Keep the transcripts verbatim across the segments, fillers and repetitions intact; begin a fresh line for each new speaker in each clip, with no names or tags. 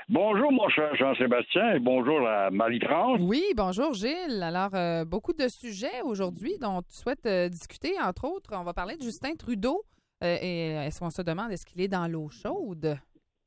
Bonjour, mon cher Jean-Sébastien, et bonjour à Marie-France.
Oui, bonjour Gilles. Alors, euh, beaucoup de sujets aujourd'hui dont tu souhaites euh, discuter. Entre autres, on va parler de Justin Trudeau. Euh, et est-ce qu'on se demande, est-ce qu'il est dans l'eau chaude?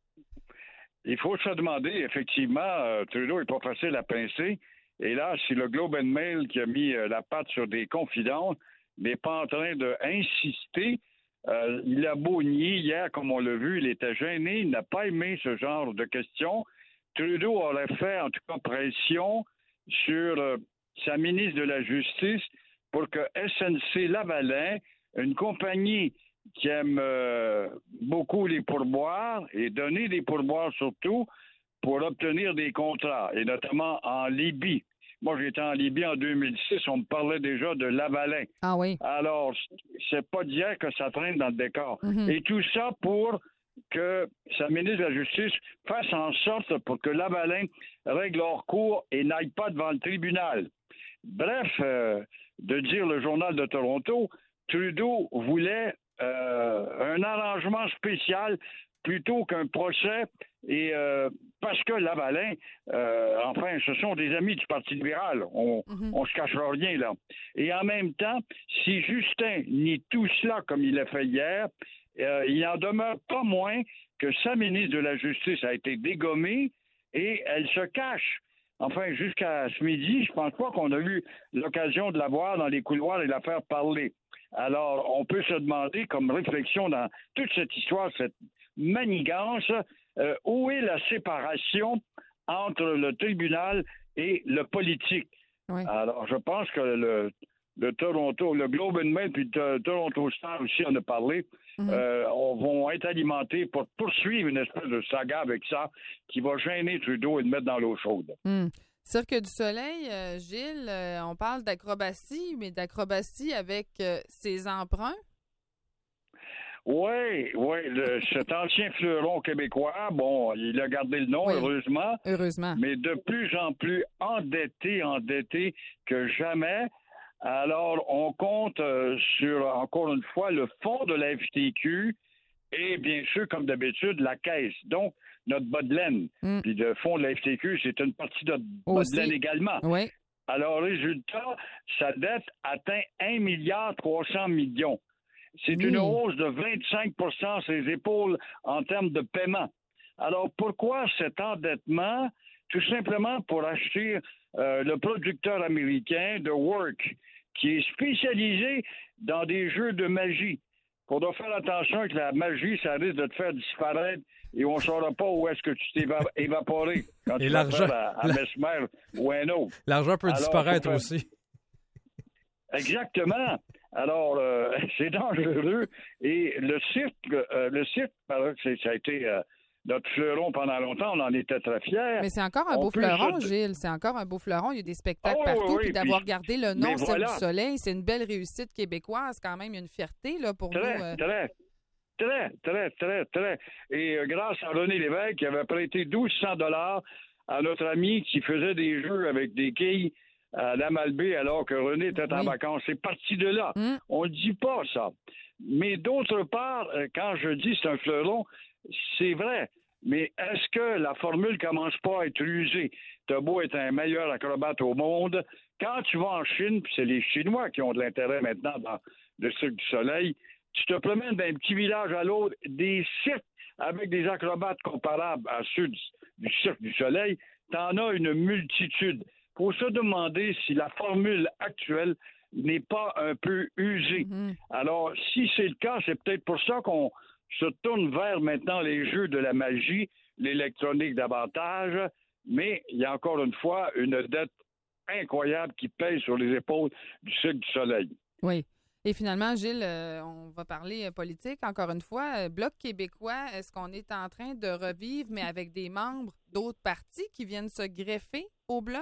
Il faut se demander, effectivement, euh, Trudeau n'est pas facile à pincer. Et là, si le Globe and Mail qui a mis euh, la patte sur des confidences n'est pas en train d'insister, euh, il a beau nier hier, comme on l'a vu, il était gêné, il n'a pas aimé ce genre de questions. Trudeau aurait fait, en tout cas, pression sur euh, sa ministre de la Justice pour que S N C-Lavalin, une compagnie qui aime euh, beaucoup les pourboires et donner des pourboires surtout pour obtenir des contrats, et notamment en Libye. Moi, j'étais en Libye en deux mille six, on me parlait déjà de Lavalin.
Ah oui.
Alors, c'est pas d'hier que ça traîne dans le décor. Mm-hmm. Et tout ça pour que sa ministre de la Justice fasse en sorte pour que Lavalin règle leur cours et n'aille pas devant le tribunal. Bref, euh, de dire le Journal de Toronto, Trudeau voulait euh, un arrangement spécial plutôt qu'un procès, et euh, parce que Lavalin, euh, enfin, ce sont des amis du Parti libéral, on mm-hmm. on se cachera rien, là. Et en même temps, si Justin nie tout cela comme il l'a fait hier, euh, il n'en demeure pas moins que sa ministre de la Justice a été dégommée et elle se cache. Enfin, jusqu'à ce midi, je pense pas qu'on a eu l'occasion de la voir dans les couloirs et la faire parler. Alors, on peut se demander, comme réflexion dans toute cette histoire, cette manigance, euh, où est la séparation entre le tribunal et le politique? Oui. Alors, je pense que le, le Toronto, le Globe and Mail puis le Toronto Star aussi en a parlé, mm-hmm. euh, on vont être alimentés pour poursuivre une espèce de saga avec ça qui va gêner Trudeau et le mettre dans l'eau chaude.
Mm. Cirque du Soleil, euh, Gilles, euh, on parle d'acrobatie, mais d'acrobatie avec euh, ses emprunts?
Oui, oui, le, cet ancien fleuron québécois, bon, il a gardé le nom, oui, heureusement.
Heureusement.
Mais de plus en plus endetté, endetté que jamais. Alors, on compte euh, sur, encore une fois, le fonds de la F T Q et, bien sûr, comme d'habitude, la caisse. Donc, notre bas de laine. Mm. Puis le fonds de la F T Q, c'est une partie de notre bas de laine également.
Oui.
Alors, résultat, sa dette atteint un milliard trois cents millions. C'est oui. une hausse de vingt-cinq pour cent sur ses épaules en termes de paiement. Alors, pourquoi cet endettement? Tout simplement pour acheter euh, le producteur américain de Work, qui est spécialisé dans des jeux de magie. On doit faire attention avec la magie, ça risque de te faire disparaître et on ne saura pas où est-ce que tu t'es éva- évaporé quand
et
tu
l'argent,
vas faire à, à Mesmer ou un autre.
L'argent peut Alors, disparaître
faire...
aussi.
Exactement. Alors, euh, c'est dangereux. Et le cirque, euh, le cirque, ça a été euh, notre fleuron pendant longtemps. On en était très fiers.
Mais c'est encore un
on
beau fleuron,
se...
Gilles. C'est encore un beau fleuron. Il y a des spectacles
oh,
partout.
Oui,
puis d'avoir
puis...
gardé le nom Cirque
voilà.
du Soleil, c'est une belle réussite québécoise. Quand même, il y a une fierté là, pour
très,
nous. Euh...
Très, très, très, très, très. Et euh, grâce à René Lévesque, qui avait prêté douze cents dollars à notre ami qui faisait des jeux avec des quilles à la Malbaie alors que René était oui. en vacances. C'est parti de là. Mm. On ne dit pas ça. Mais d'autre part, quand je dis c'est un fleuron, c'est vrai. Mais est-ce que la formule commence pas à être usée? T'as beau être un meilleur acrobate au monde. Quand tu vas en Chine, puis c'est les Chinois qui ont de l'intérêt maintenant dans le Cirque du Soleil, tu te promènes d'un petit village à l'autre, des cirques avec des acrobates comparables à ceux du, du Cirque du Soleil, t'en as une multitude. Il faut se demander si la formule actuelle n'est pas un peu usée. Mm-hmm. Alors, si c'est le cas, c'est peut-être pour ça qu'on se tourne vers maintenant les jeux de la magie, l'électronique davantage, mais il y a encore une fois une dette incroyable qui pèse sur les épaules du Cirque du Soleil.
Oui. Et finalement, Gilles, euh, on va parler politique. Encore une fois, euh, Bloc québécois, est-ce qu'on est en train de revivre, mais avec des membres d'autres partis qui viennent se greffer au Bloc?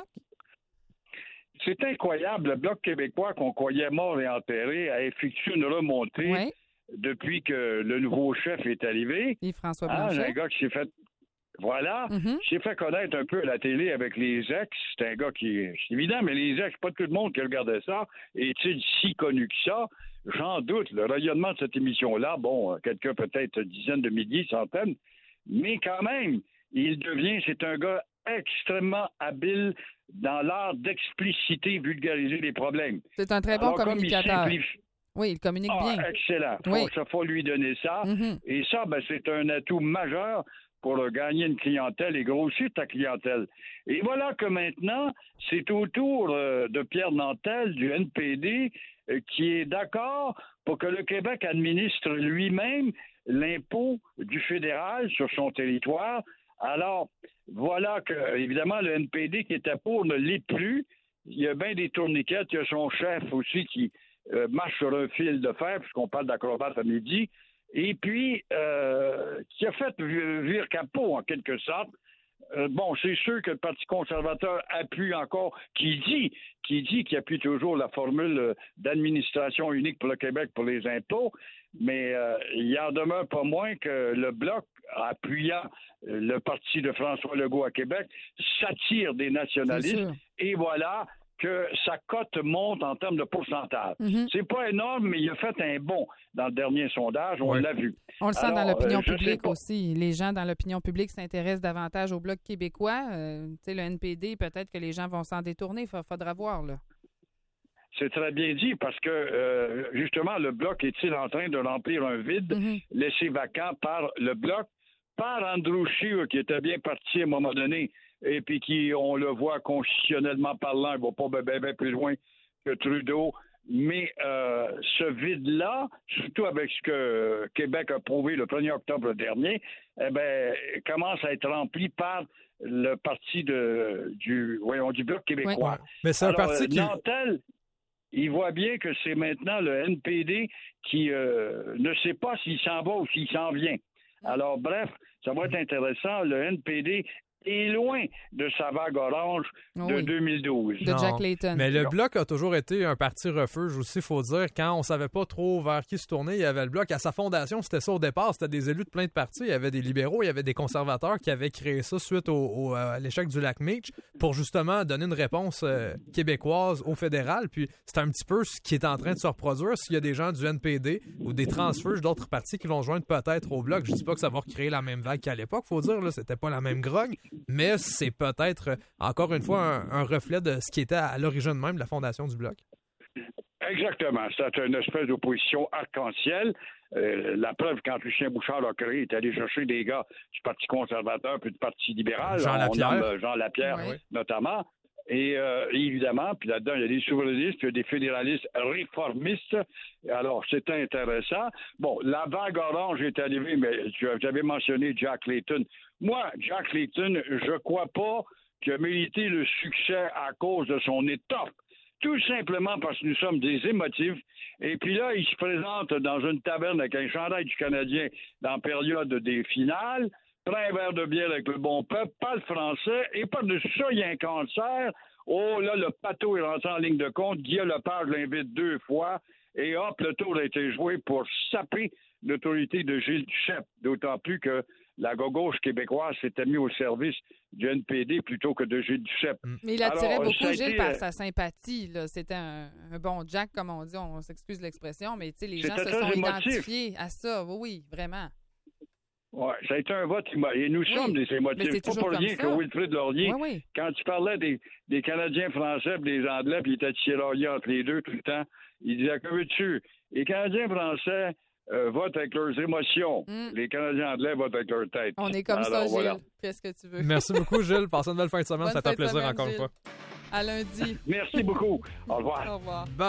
C'est incroyable. Le Bloc québécois qu'on croyait mort et enterré a effectué une remontée
oui.
depuis que le nouveau chef est arrivé.
Et François Blanchet.
Ah, un gars qui s'est fait... Voilà.
Mm-hmm.
S'est fait connaître un peu à la télé avec les ex. C'est un gars qui... C'est évident, mais les ex, pas tout le monde qui regardait ça. Est-il si connu que ça? J'en doute. Le rayonnement de cette émission-là, bon, quelqu'un peut-être dizaines de milliers, centaines, mais quand même, il devient, c'est un gars extrêmement habile dans l'art d'expliciter, vulgariser les problèmes.
C'est un très bon
Alors,
communicateur.
Comme il simplifie...
Oui, il communique
ah,
bien.
Excellent.
Oui.
Il faut, faut lui donner ça.
Mm-hmm.
Et ça, ben, c'est un atout majeur pour gagner une clientèle et grossir ta clientèle. Et voilà que maintenant, c'est au tour euh, de Pierre Nantel, du N P D, euh, qui est d'accord pour que le Québec administre lui-même l'impôt du fédéral sur son territoire. Alors, voilà que, évidemment, le N P D qui était pour ne l'est plus. Il y a bien des tourniquets. Il y a son chef aussi qui euh, marche sur un fil de fer, puisqu'on parle d'acrobate à midi. Et puis, euh, qui a fait vire capot, en quelque sorte. Euh, bon, c'est sûr que le Parti conservateur appuie encore, qui dit, qui dit qu'il appuie toujours la formule d'administration unique pour le Québec pour les impôts, mais euh, il en demeure pas moins que le Bloc, appuyant le Parti de François Legault à Québec, s'attire des nationalistes, et voilà que sa cote monte en termes de pourcentage. Mm-hmm. C'est pas énorme, mais il a fait un bond dans le dernier sondage, on
oui.
l'a vu.
On le sent Alors, dans l'opinion
euh,
publique aussi. Les gens dans l'opinion publique s'intéressent davantage au Bloc québécois. Euh, tu sais, le N P D, peut-être que les gens vont s'en détourner. Il faudra voir, là.
C'est très bien dit parce que, euh, justement, le Bloc est-il en train de remplir un vide mm-hmm. laissé vacant par le Bloc, par Andrew Scheer, qui était bien parti à un moment donné, et puis qui, on le voit constitutionnellement parlant, il ne va pas bien, bien plus loin que Trudeau. Mais euh, ce vide-là, surtout avec ce que Québec a prouvé le premier octobre dernier, eh ben, commence à être rempli par le parti de, du, voyons, du Bloc québécois.
Oui. Mais c'est un
Alors,
parti qui...
Nantel, il voit bien que c'est maintenant le N P D qui euh, ne sait pas s'il s'en va ou s'il s'en vient. Alors, bref, ça va être intéressant. Le N P D est loin de sa vague orange de oui. deux mille douze.
De Jack Layton.
Mais le Bloc a toujours été un parti refuge aussi, il faut dire. Quand on savait pas trop vers qui se tourner, il y avait le Bloc. À sa fondation, c'était ça au départ. C'était des élus de plein de partis. Il y avait des libéraux, il y avait des conservateurs qui avaient créé ça suite au, au, à l'échec du lac Meech pour justement donner une réponse euh, québécoise au fédéral. Puis c'est un petit peu ce qui est en train de se reproduire. S'il y a des gens du N P D ou des transfuges d'autres partis qui vont joindre peut-être au Bloc, je dis pas que ça va recréer la même vague qu'à l'époque, faut dire, là, c'était pas la même grogne. Mais c'est peut-être, encore une fois, un, un reflet de ce qui était à l'origine même de la fondation du Bloc.
Exactement. C'est une espèce d'opposition arc-en-ciel. Euh, la preuve, quand Lucien Bouchard l'a créé, il est allé chercher des gars du Parti conservateur puis du Parti libéral.
Jean Lapierre.
On nomme Jean Lapierre, oui. notamment. Et euh, évidemment, puis là-dedans, il y a des souverainistes, puis il y a des fédéralistes réformistes. Alors, c'est intéressant. Bon, la vague orange est arrivée, mais j'avais mentionné Jack Layton. Moi, Jack Layton, je crois pas qu'il a mérité le succès à cause de son étoffe. Tout simplement parce que nous sommes des émotifs. Et puis là, il se présente dans une taverne avec un chandail du Canadien dans la période des finales, prend un verre de bière avec le bon peuple, parle français, et pas de ça, il y a un cancer. Oh là, le pateau est rentré en ligne de compte. Guillaume Lepage l'invite deux fois. Et hop, le tour a été joué pour saper l'autorité de Gilles Duceppe. D'autant plus que la gauche québécoise s'était mise au service du N P D plutôt que de Gilles Duceppe.
Mais il attirait
Alors,
beaucoup Gilles
été...
par sa sympathie. Là. C'était un, un bon Jack, comme on dit. On s'excuse de l'expression, mais les gens se sont émotif. identifiés à ça. Oui, oui, vraiment.
Oui, ça a été un vote. Et nous oui, sommes des émotifs. C'est pas pour rien que Wilfrid Laurier, oui, oui. quand tu parlais des, des Canadiens français et des Anglais, puis il était tiraillé entre les deux tout le temps, il disait, que veux-tu? Les Canadiens français euh, votent avec leurs émotions. Mm. Les Canadiens anglais votent avec leur tête.
On est comme Alors, ça, Gilles. Voilà. Qu'est-ce que tu veux?
Merci beaucoup, Gilles. Passez une belle fin de semaine.
Bonne
ça t'a plaisir
semaine,
encore
Gilles.
une fois.
À lundi.
Merci beaucoup. Au revoir.
Au revoir.